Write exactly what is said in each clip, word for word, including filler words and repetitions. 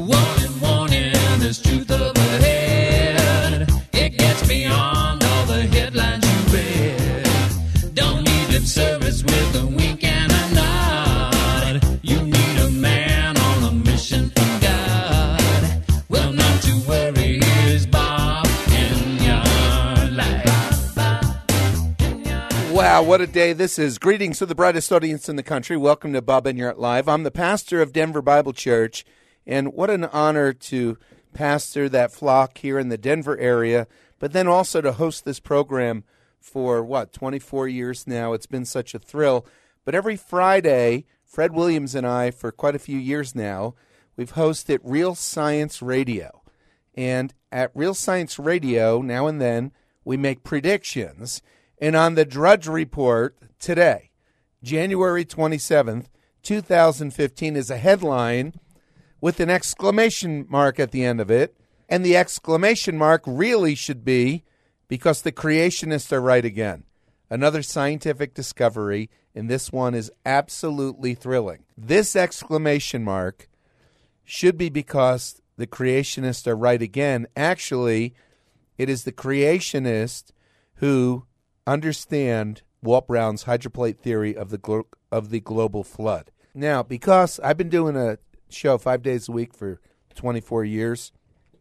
Warning, warning, there's truth overhead. It gets beyond all the headlines you read. Don't need lip service with a wink and a nod. You need a man on a mission from God. Well, not to worry, here's Bob in your life. Wow, what a day this is. Greetings to the brightest audience in the country. Welcome to Bob Enyart Live. I'm the pastor of Denver Bible Church, and what an honor to pastor that flock here in the Denver area, but then also to host this program for, what, twenty-four years now. It's been such a thrill. But every Friday, Fred Williams and I, for quite a few years now, we've hosted Real Science Radio. And at Real Science Radio, now and then, we make predictions. And on the Drudge Report today, January twenty-seventh, two thousand fifteen, is a headline with an exclamation mark at the end of it. And the exclamation mark really should be, because the creationists are right again. Another scientific discovery, and this one is absolutely thrilling. This exclamation mark should be because the creationists are right again. Actually, it is the creationists who understand Walt Brown's hydroplate theory of the glo- of the global flood. Now, because I've been doing a show five days a week for twenty-four years,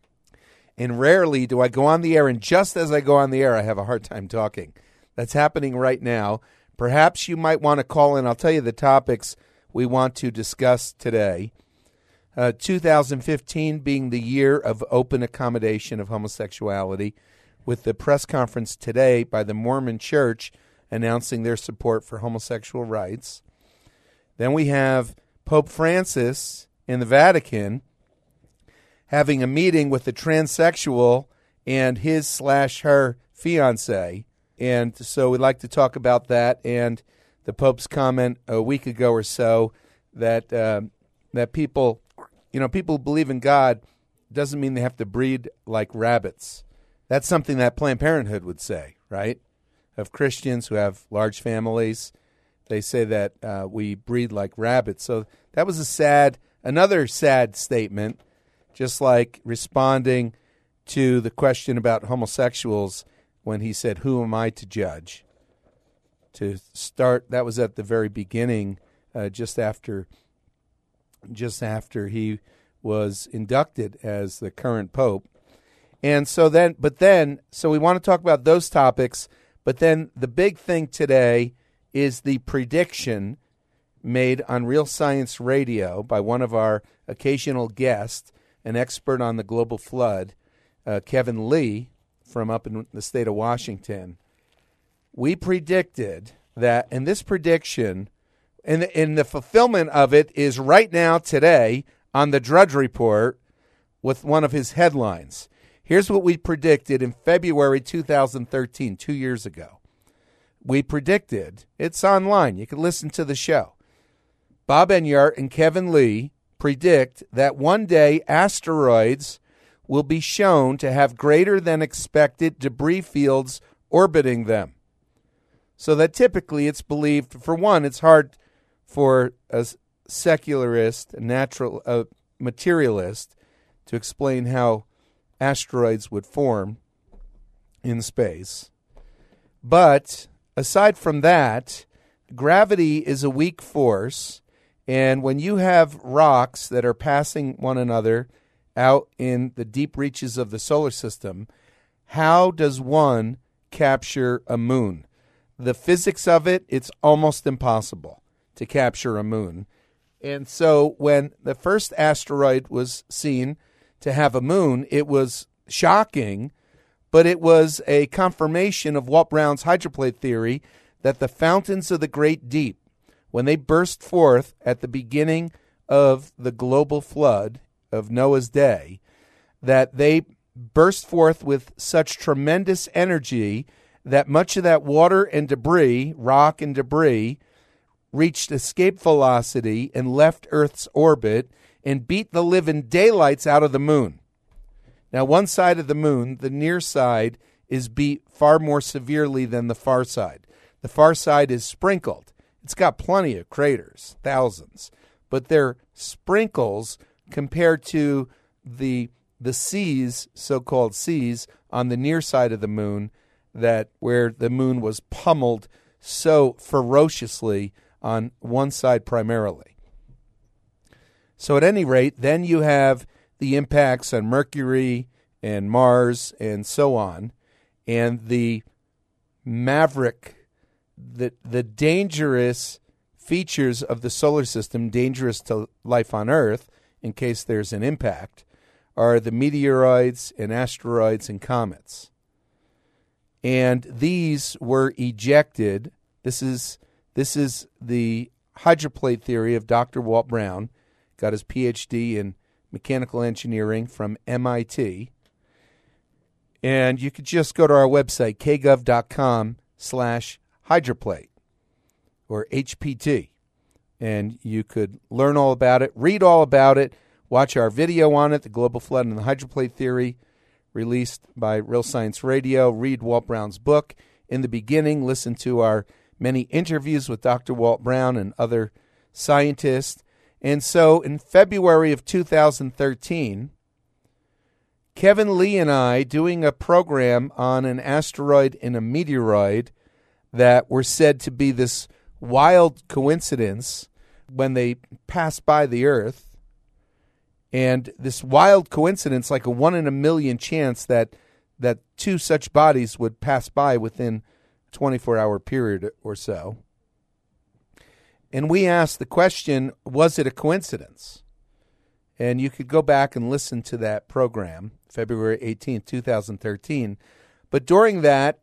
and rarely do I go on the air, and just as I go on the air, I have a hard time talking. That's happening right now. Perhaps you might want to call in. I'll tell you the topics we want to discuss today. Uh, two thousand fifteen being the year of open accommodation of homosexuality, with the press conference today by the Mormon Church announcing their support for homosexual rights. Then we have Pope Francis in the Vatican having a meeting with a transsexual and his slash her fiance. And so we'd like to talk about that and the Pope's comment a week ago or so that uh, that people, you know, people who believe in God doesn't mean they have to breed like rabbits. That's something that Planned Parenthood would say, right? Of Christians who have large families, they say that uh, we breed like rabbits. So that was a sad, another sad statement, just like responding to the question about homosexuals when he said, "Who am I to judge?" To start, that was at the very beginning, uh, just after, just after he was inducted as the current pope. And so then, but then, so we want to talk about those topics, but then the big thing today is the prediction made on Real Science Radio by one of our occasional guests, an expert on the global flood, uh, Kevin Lee, from up in the state of Washington. We predicted that, and this prediction, and the, and the fulfillment of it is right now today on the Drudge Report with one of his headlines. Here's what we predicted in February two thousand thirteen, two years ago. We predicted, it's online, you can listen to the show. Bob Enyart and Kevin Lee predict that one day asteroids will be shown to have greater than expected debris fields orbiting them. So that typically it's believed, for one, it's hard for a secularist, a natural a materialist, to explain how asteroids would form in space. But aside from that, gravity is a weak force, and when you have rocks that are passing one another out in the deep reaches of the solar system, how does one capture a moon? The physics of it, it's almost impossible to capture a moon. And so when the first asteroid was seen to have a moon, it was shocking, but it was a confirmation of Walt Brown's hydroplate theory that the fountains of the great deep, when they burst forth at the beginning of the global flood of Noah's day, that they burst forth with such tremendous energy that much of that water and debris, rock and debris, reached escape velocity and left Earth's orbit and beat the living daylights out of the moon. Now, one side of the moon, the near side, is beat far more severely than the far side. The far side is sprinkled. It's got plenty of craters, thousands, but they're sprinkles compared to the the seas, so-called seas, on the near side of the moon, that where the moon was pummeled so ferociously on one side primarily. So at any rate, then you have the impacts on Mercury and Mars and so on, and the maverick, the the dangerous features of the solar system, dangerous to life on Earth in case there's an impact, are the meteoroids and asteroids and comets. And these were ejected. This is this is the hydroplate theory of Doctor Walt Brown. Got his P H D in mechanical engineering from M I T. And you could just go to our website, kgov.com slash hydroplate or H P T. And you could learn all about it, read all about it, watch our video on it, The Global Flood and the Hydroplate Theory, released by Real Science Radio. Read Walt Brown's book. In the beginning, listen to our many interviews with Doctor Walt Brown and other scientists. And so in February of two thousand thirteen, Kevin Lee and I doing a program on an asteroid and a meteoroid that were said to be this wild coincidence when they passed by the Earth. And this wild coincidence, like a one in a million chance that that two such bodies would pass by within a twenty-four hour period or so. And we asked the question, was it a coincidence? And you could go back and listen to that program, February eighteenth, twenty thirteen. But during that,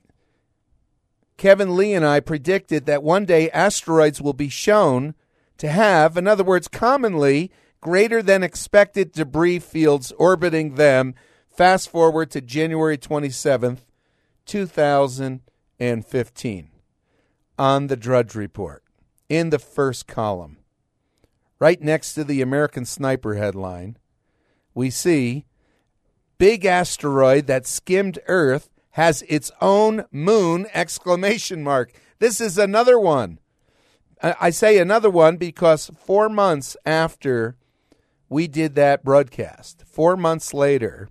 Kevin Lee and I predicted that one day asteroids will be shown to have, in other words, commonly greater than expected debris fields orbiting them. Fast forward to January twenty-seventh, two thousand fifteen, on the Drudge Report, in the first column, right next to the American Sniper headline, we see big asteroid that skimmed Earth has its own moon, exclamation mark. This is another one. I say another one because four months after we did that broadcast, four months later,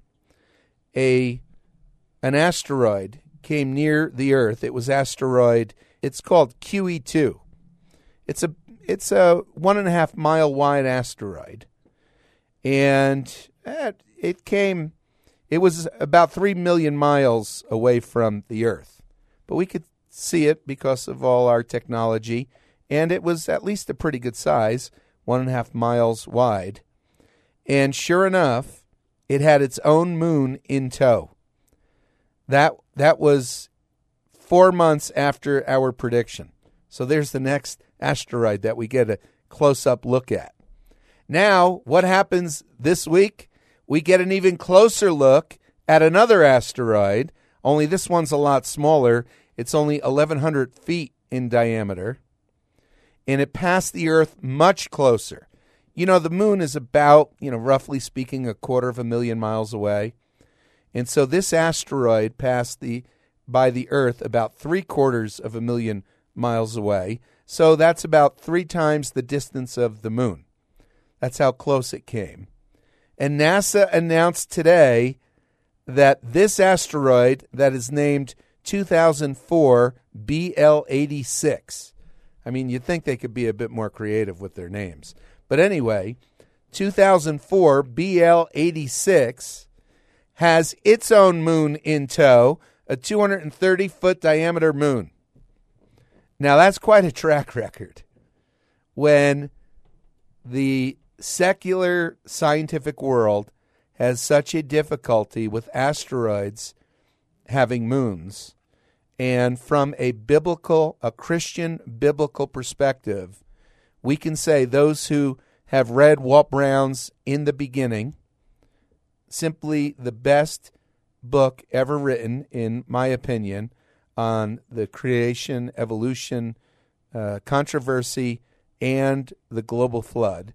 a an asteroid came near the Earth. It was asteroid, it's called Q E two. It's a it's a one and a half mile wide asteroid, and it came. It was about three million miles away from the Earth, but we could see it because of all our technology, and it was at least a pretty good size, one and a half miles wide. And sure enough, it had its own moon in tow. That that was four months after our prediction. So there's the next asteroid that we get a close-up look at. Now, what happens this week? We get an even closer look at another asteroid, only this one's a lot smaller. It's only eleven hundred feet in diameter, and it passed the Earth much closer. You know, the moon is about, you know, roughly speaking, a quarter of a million miles away. And so this asteroid passed the by the Earth about three quarters of a million miles away. So that's about three times the distance of the moon. That's how close it came. And NASA announced today that this asteroid that is named two thousand four B L eighty-six. I mean, you'd think they could be a bit more creative with their names. But anyway, two thousand four B L eighty-six has its own moon in tow, a two hundred thirty foot diameter moon. Now, that's quite a track record. When the secular scientific world has such a difficulty with asteroids having moons, and from a biblical, a Christian biblical perspective, we can say those who have read Walt Brown's In the Beginning, simply the best book ever written, in my opinion, on the creation, evolution, uh, controversy, and the global flood.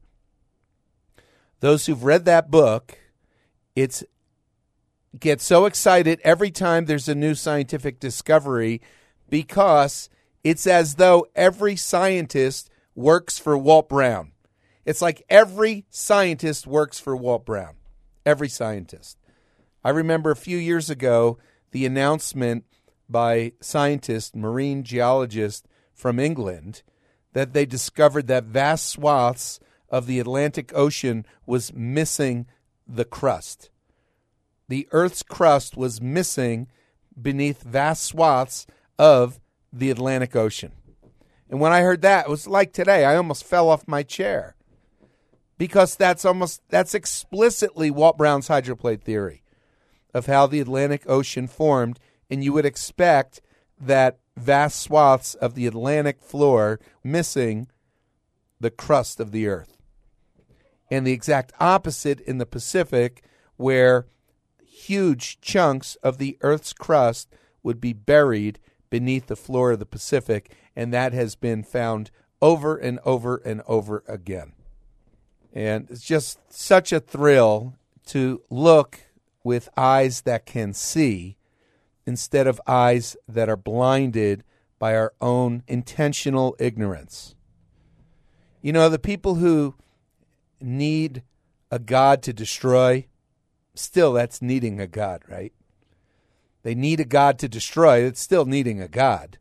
Those who've read that book, it's get so excited every time there's a new scientific discovery, because it's as though every scientist works for Walt Brown. It's like every scientist works for Walt Brown. Every scientist. I remember a few years ago the announcement by scientists, marine geologists from England, that they discovered that vast swaths of the Atlantic Ocean was missing the crust. The Earth's crust was missing beneath vast swaths of the Atlantic Ocean. And when I heard that, it was like today, I almost fell off my chair. Because that's almost, that's explicitly Walt Brown's hydroplate theory of how the Atlantic Ocean formed. And you would expect that vast swaths of the Atlantic floor missing the crust of the Earth. And the exact opposite in the Pacific, where huge chunks of the Earth's crust would be buried beneath the floor of the Pacific, and that has been found over and over and over again. And it's just such a thrill to look with eyes that can see instead of eyes that are blinded by our own intentional ignorance. You know, the people who need a God to destroy, still that's needing a God, right? They need a God to destroy, it's still needing a God.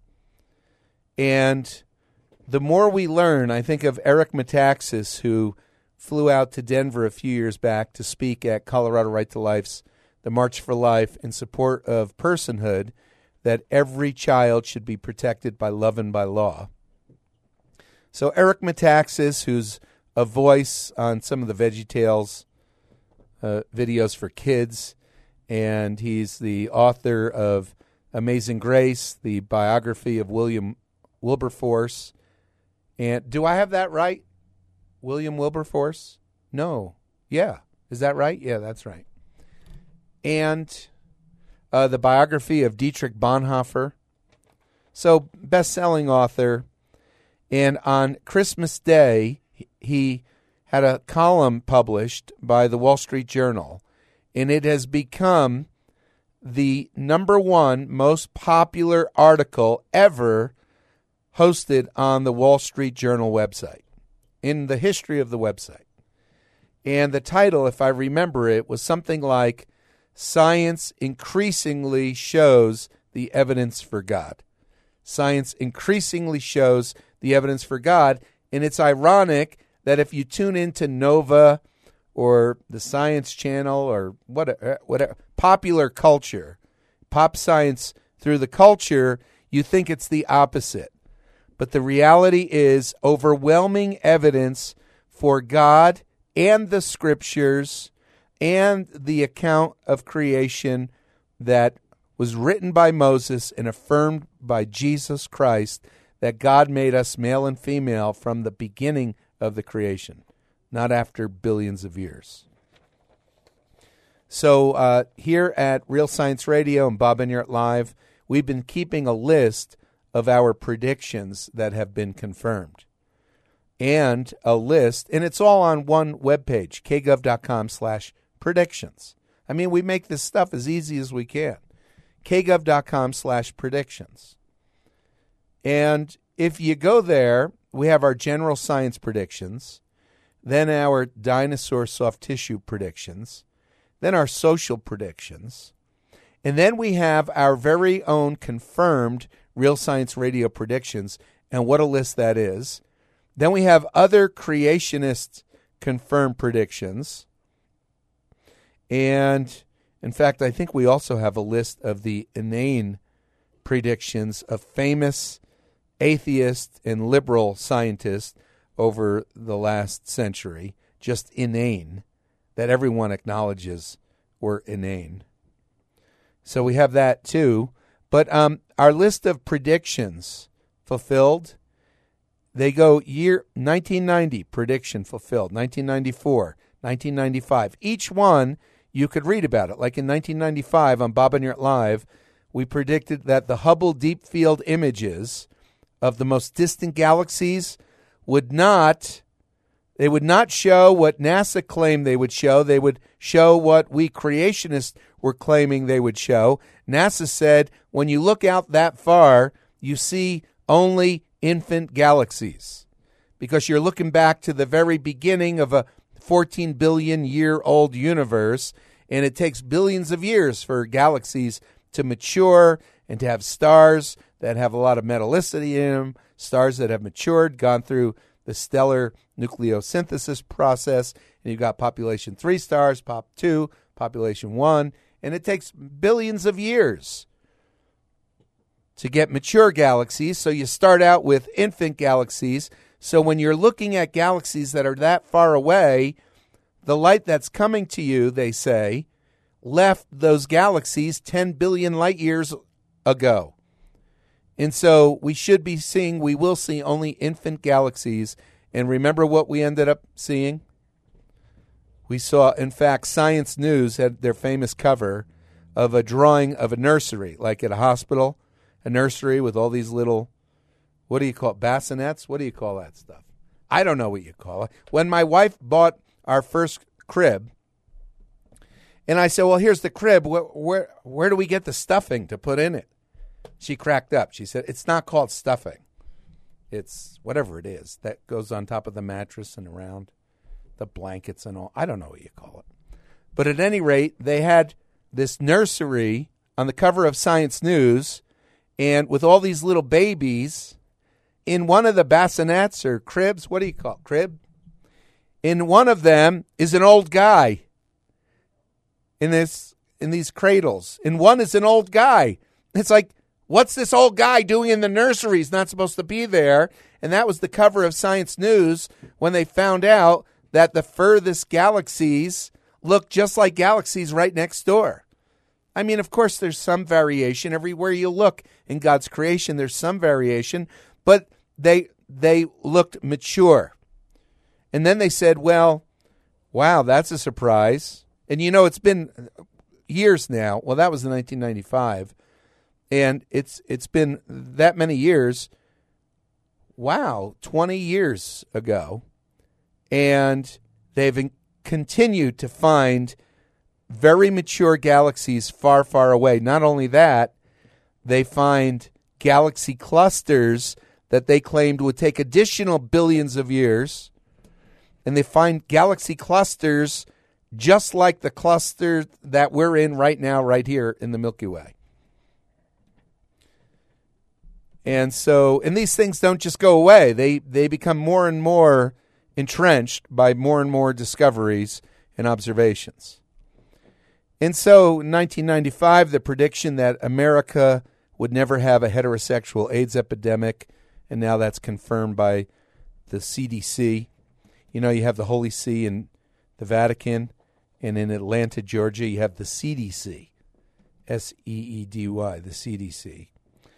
And the more we learn, I think of Eric Metaxas, who flew out to Denver a few years back to speak at Colorado Right to Life's the March for Life in support of personhood, that every child should be protected by love and by law. So Eric Metaxas, who's a voice on some of the VeggieTales uh, videos for kids, and he's the author of Amazing Grace, the biography of William Wilberforce. And do I have that right? William Wilberforce? No. Yeah. Is that right? Yeah, that's right. And uh, the biography of Dietrich Bonhoeffer. So, best-selling author. And on Christmas Day, he had a column published by the Wall Street Journal, and it has become the number one most popular article ever hosted on the Wall Street Journal website, in the history of the website. And the title, if I remember it, was something like, Science Increasingly Shows the Evidence for God. Science increasingly shows the evidence for God. And it's ironic that if you tune into Nova or the Science Channel or whatever, whatever popular culture, pop science through the culture, you think it's the opposite. But the reality is overwhelming evidence for God and the Scriptures and the account of creation that was written by Moses and affirmed by Jesus Christ, that God made us male and female from the beginning of the creation, not after billions of years. So uh, here at Real Science Radio and Bob Enyart Live, we've been keeping a list of our predictions that have been confirmed. And a list, and it's all on one webpage, kgov.com slash predictions. I mean, we make this stuff as easy as we can. kgov.com slash predictions. And if you go there, we have our general science predictions, then our dinosaur soft tissue predictions, then our social predictions, and then we have our very own confirmed Real Science Radio predictions, and what a list that is. Then we have other creationist confirmed predictions. And, in fact, I think we also have a list of the inane predictions of famous atheist and liberal scientists over the last century, just inane, that everyone acknowledges were inane. So we have that too. But um, our list of predictions fulfilled, they go year nineteen ninety, prediction fulfilled, nineteen ninety-four, nineteen ninety-five. Each one, you could read about it. Like in nineteen ninety-five on Bob Enyart Live, we predicted that the Hubble Deep Field images of the most distant galaxies would not, they would not show what NASA claimed they would show. They would show what we creationists were claiming they would show. NASA said, when you look out that far, you see only infant galaxies. because you're looking back to the very beginning of a fourteen billion year old universe, and it takes billions of years for galaxies to mature and to have stars that have a lot of metallicity in them, stars that have matured, gone through the stellar nucleosynthesis process, and you've got population three stars, pop two, population one, and it takes billions of years to get mature galaxies. So you start out with infant galaxies. So when you're looking at galaxies that are that far away, the light that's coming to you, they say, left those galaxies ten billion light years ago. And so we should be seeing, we will see only infant galaxies. And remember what we ended up seeing? We saw, in fact, Science News had their famous cover of a drawing of a nursery, like at a hospital, a nursery with all these little, what do you call it, bassinets? What do you call that stuff? I don't know what you call it. When my wife bought our first crib, and I said, well, here's the crib. Where, where, where do we get the stuffing to put in it? She cracked up. She said, it's not called stuffing. It's whatever it is that goes on top of the mattress and around the blankets and all. I don't know what you call it. But at any rate, they had this nursery on the cover of Science News, and with all these little babies, in one of the bassinets or cribs, what do you call it, crib? In one of them is an old guy in this in these cradles. In one is an old guy. It's like, what's this old guy doing in the nursery? He's not supposed to be there. And that was the cover of Science News when they found out that the furthest galaxies look just like galaxies right next door. I mean, of course, there's some variation. Everywhere you look in God's creation, there's some variation. But they they looked mature. And then they said, well, wow, that's a surprise. And, you know, it's been years now. Well, that was in nineteen ninety-five. And it's it's been that many years. Wow, twenty years ago. And they've in, continued to find very mature galaxies far, far away. Not only that, they find galaxy clusters that they claimed would take additional billions of years. And they find galaxy clusters just like the cluster that we're in right now, right here in the Milky Way. And so, and these things don't just go away. They they become more and more entrenched by more and more discoveries and observations. And so, in nineteen ninety-five, the prediction that America would never have a heterosexual AIDS epidemic, and now that's confirmed by the C D C. You know, you have the Holy See in the Vatican, and in Atlanta, Georgia, you have the C D C, S E E D Y, the C D C.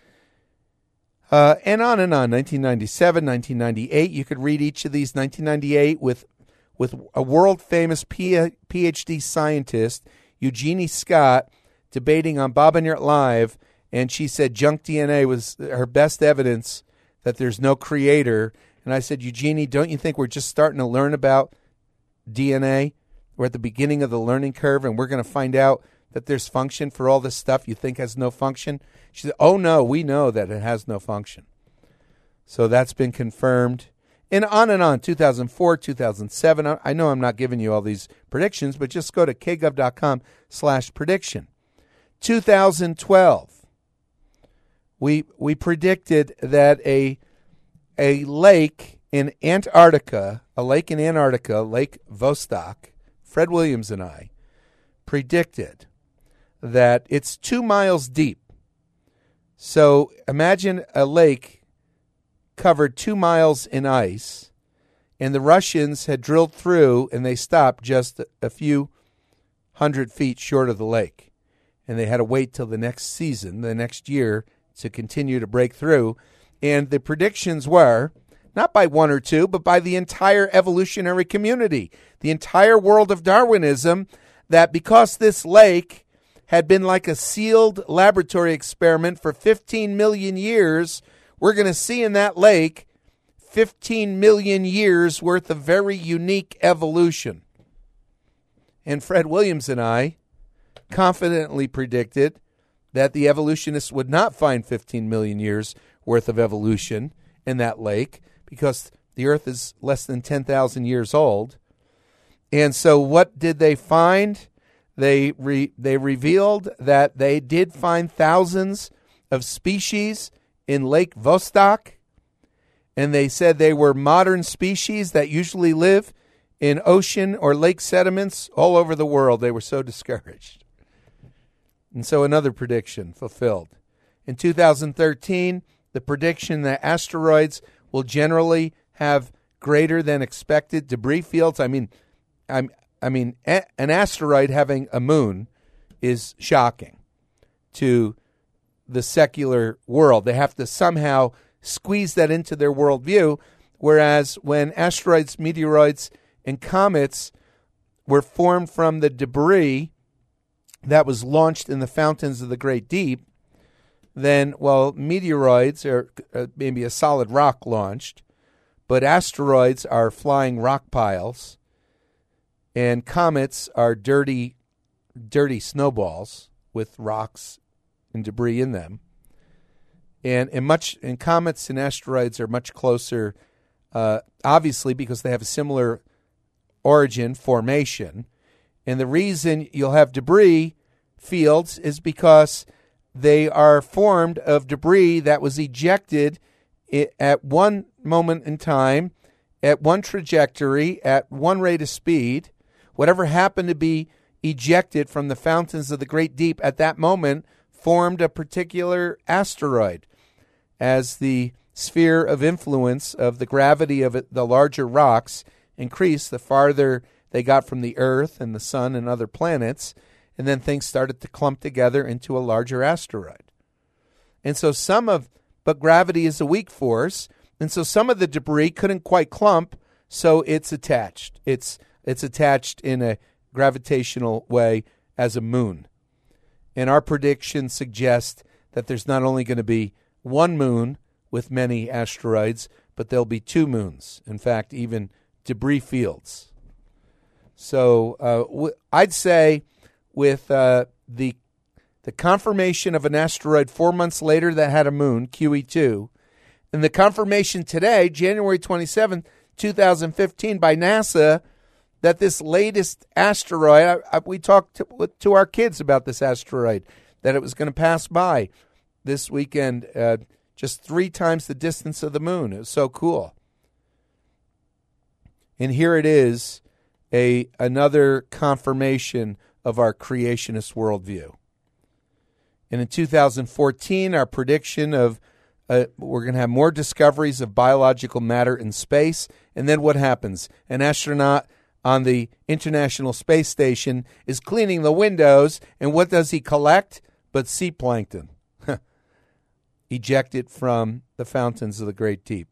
Uh, and on and on, nineteen ninety-seven, nineteen ninety-eight, you could read each of these. nineteen ninety-eight with with a world-famous P- PhD scientist, Eugenie Scott, debating on Bob and You're Live, and she said junk D N A was her best evidence that there's no creator. And I said, Eugenie, don't you think we're just starting to learn about D N A? We're at the beginning of the learning curve, and we're going to find out that there's function for all this stuff you think has no function? She said, oh, no, we know that it has no function. So that's been confirmed. And on and on, two thousand four, two thousand seven. I know I'm not giving you all these predictions, but just go to kgov.com slash prediction. two thousand twelve, we we predicted that a a lake in Antarctica, a lake in Antarctica, Lake Vostok, Fred Williams and I predicted that it's two miles deep. So imagine a lake covered two miles in ice, and the Russians had drilled through, and they stopped just a few hundred feet short of the lake. And they had to wait till the next season, the next year, to continue to break through. And the predictions were, not by one or two, but by the entire evolutionary community, the entire world of Darwinism, that because this lake had been like a sealed laboratory experiment for fifteen million years, we're going to see in that lake fifteen million years worth of very unique evolution. And Fred Williams and I confidently predicted that the evolutionists would not find fifteen million years worth of evolution in that lake, because The Earth is less than ten thousand years old. And so what did they find? They re, they revealed that they did find thousands of species in Lake Vostok, and they said they were modern species that usually live in ocean or lake sediments all over the world. They were so discouraged. And so another prediction fulfilled. In two thousand thirteen, the prediction that asteroids will generally have greater than expected debris fields. I mean, I'm, I mean, a, an asteroid having a moon is shocking to the secular world. They have to somehow squeeze that into their worldview, whereas when asteroids, meteoroids, and comets were formed from the debris that was launched in the fountains of the great deep, then, well, meteoroids are uh, maybe a solid rock launched, but asteroids are flying rock piles, and comets are dirty, dirty snowballs with rocks and debris in them. And, and much and comets and asteroids are much closer, uh, obviously, because they have a similar origin, formation. And the reason you'll have debris fields is because they are formed of debris that was ejected at one moment in time, at one trajectory, at one rate of speed. Whatever happened to be ejected from the fountains of the great deep at that moment formed a particular asteroid. As the sphere of influence of the gravity of it, the larger rocks increased, the farther they got from the Earth and the Sun and other planets, and then things started to clump together into a larger asteroid. And so some of, but gravity is a weak force, and so some of the debris couldn't quite clump, so it's attached. It's it's attached in a gravitational way as a moon. And our predictions suggest that there's not only going to be one moon with many asteroids, but there'll be two moons. In fact, even debris fields. So uh, w- I'd say with uh, the the confirmation of an asteroid four months later that had a moon, Q E two, and the confirmation today, January twenty-seventh, twenty fifteen, by NASA, that this latest asteroid, I, I, we talked to, to our kids about this asteroid, that it was going to pass by this weekend, uh, just three times the distance of the moon. It was so cool. And here it is, a another confirmation of our creationist worldview. And in two thousand fourteen, our prediction of uh, we're going to have more discoveries of biological matter in space. And then what happens? An astronaut on the International Space Station is cleaning the windows, and what does he collect? But sea plankton. Ejected from the fountains of the great deep.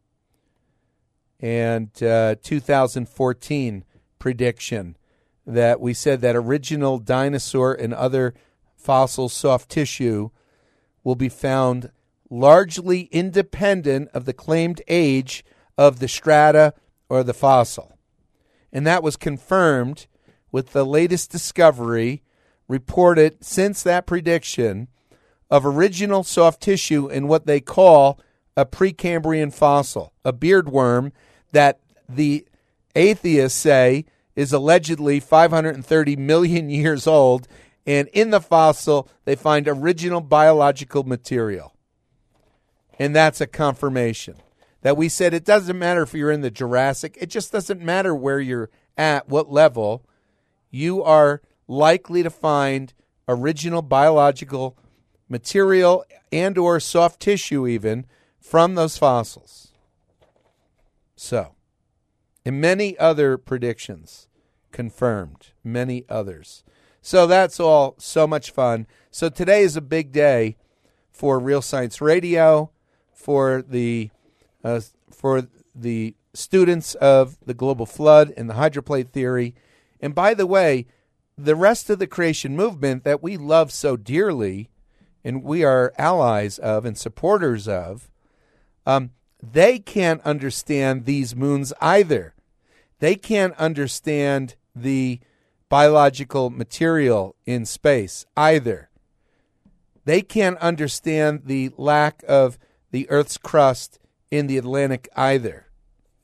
And uh, two thousand fourteen prediction that we said that original dinosaur and other fossil soft tissue will be found largely independent of the claimed age of the strata or the fossil. And that was confirmed with the latest discovery reported since that prediction of original soft tissue in what they call a Precambrian fossil, a beard worm that the atheists say is allegedly five hundred thirty million years old, and in the fossil they find original biological material. And that's a confirmation that we said it doesn't matter if you're in the Jurassic, it just doesn't matter where you're at, what level, you are likely to find original biological material and or soft tissue even from those fossils. So, and many other predictions confirmed, many others. So that's all so much fun. So today is a big day for Real Science Radio, for the uh, for the students of the global flood and the hydroplate theory. And by the way, the rest of the creation movement that we love so dearly and we are allies of and supporters of, um, they can't understand these moons either. They can't understand the biological material in space either. They can't understand the lack of the Earth's crust in the Atlantic either.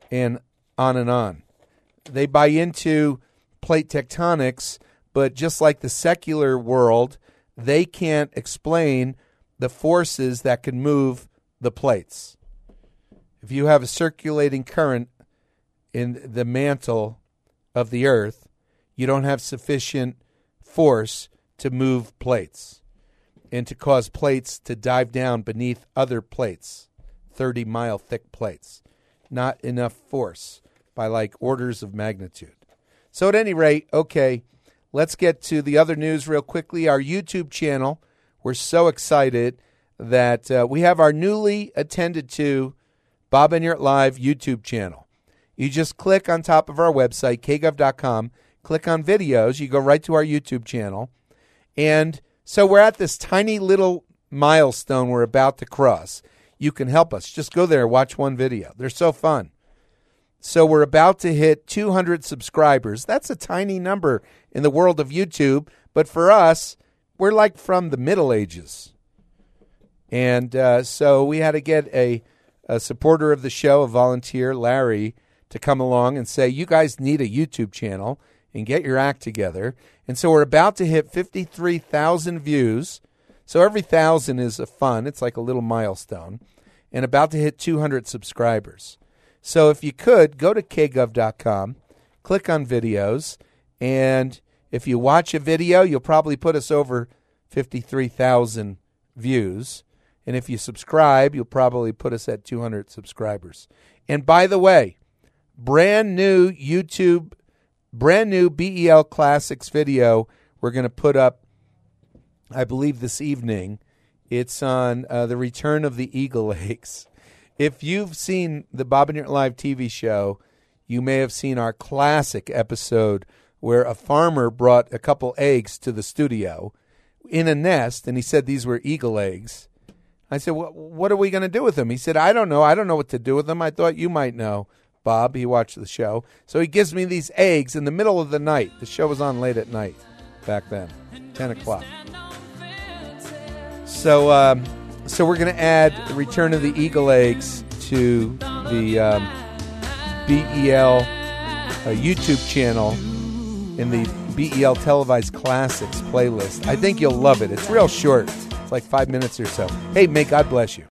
and on and on. They buy into plate tectonics, but just like the secular world, they can't explain the forces that can move the plates. If you have a circulating current in the mantle of the earth, you don't have sufficient force to move plates and to cause plates to dive down beneath other plates, thirty-mile thick plates. Not enough force by like orders of magnitude. So at any rate, okay, let's get to the other news real quickly. Our YouTube channel, we're so excited that uh, we have our newly attended to Bob Enyart Live YouTube channel. You just click on top of our website, k gov dot com, click on videos, you go right to our YouTube channel. And so we're at this tiny little milestone we're about to cross. You can help us. Just go there, watch one video. They're so fun. So we're about to hit two hundred subscribers. That's a tiny number in the world of YouTube, but for us, we're like from the Middle Ages. And uh, so we had to get a, a supporter of the show, a volunteer, Larry, to come along and say, you guys need a YouTube channel and get your act together. And so we're about to hit fifty-three thousand views. So every thousand is a fun. It's like a little milestone. And about to hit two hundred subscribers. So if you could, go to k gov dot com, click on videos, and if you watch a video, you'll probably put us over fifty-three thousand views. And if you subscribe, you'll probably put us at two hundred subscribers. And by the way, brand new YouTube, brand new B E L Classics video we're going to put up, I believe, this evening. It's on uh, the return of the eagle eggs. If you've seen the Bob Enyart Live T V show, you may have seen our classic episode where a farmer brought a couple eggs to the studio in a nest, and he said these were eagle eggs. I said, well, what are we going to do with them? He said, I don't know. I don't know what to do with them. I thought you might know, Bob. He watched the show. So he gives me these eggs in the middle of the night. The show was on late at night back then, ten o'clock. So um, so we're going to add the Return of the Eagle Eggs to the um, B E L uh, YouTube channel in the B E L Televised Classics playlist. I think you'll love it. It's real short. It's like five minutes or so. Hey, may God bless you.